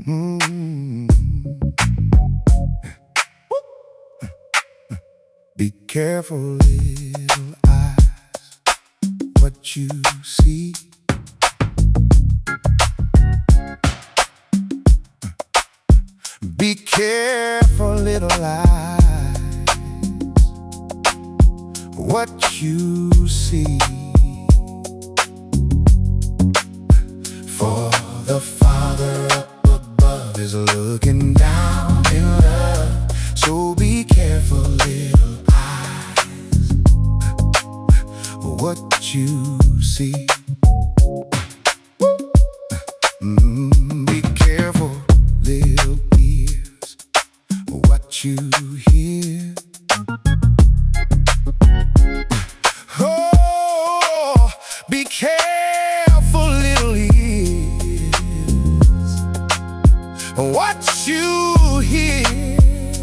Mm. Be careful, little eyes, what you see. Be careful, little eyes, what you see. For the Father up above is looking down in love. So be careful, little eyes, what you see. Be careful, little ears, what you hear. Oh, be careful, little ears, what you hear.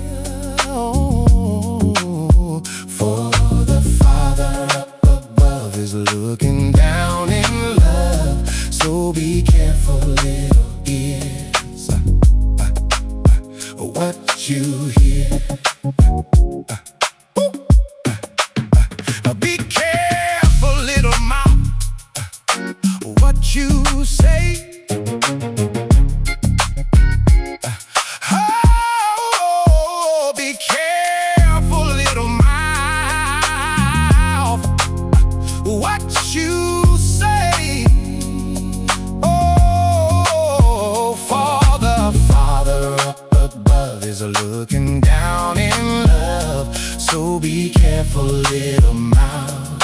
Oh, for the Father up above is looking down in love. So be careful, little ears, what you hear. Be careful, little mouth, what you say. Oh, be careful, little mouth, what you say. Oh, for the Father up above is looking down in love. So be careful, little mouth,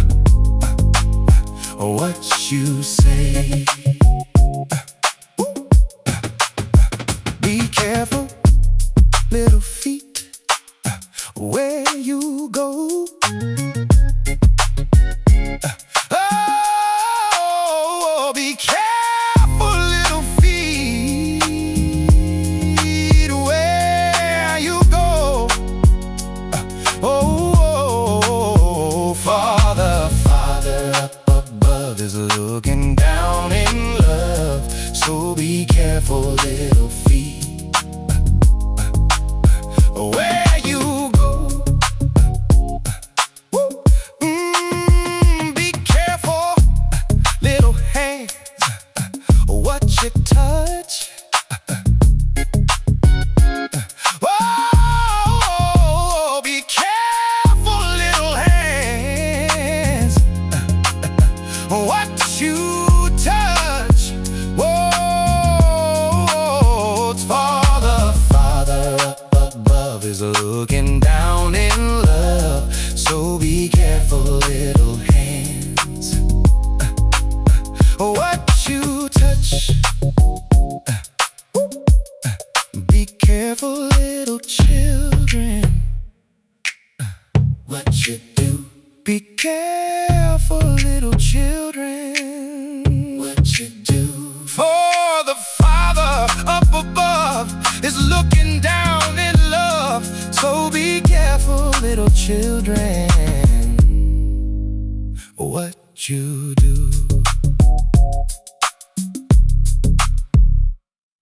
what you say. Be careful, little feet, where you go. Oh, be careful, little feet, where you go. Oh, for the Father up above is looking down in love. So be careful, little feet, where you go. Be careful, little hands, what you touch. Oh, be careful, little hands, what you touch. Whoa, it's for the Father up above is looking down in love. So be careful, little hands, what you touch. Be careful, little children, what you do. Be careful, little children, what you do. For the Father up above is looking down in love. So be careful, little children, what you do.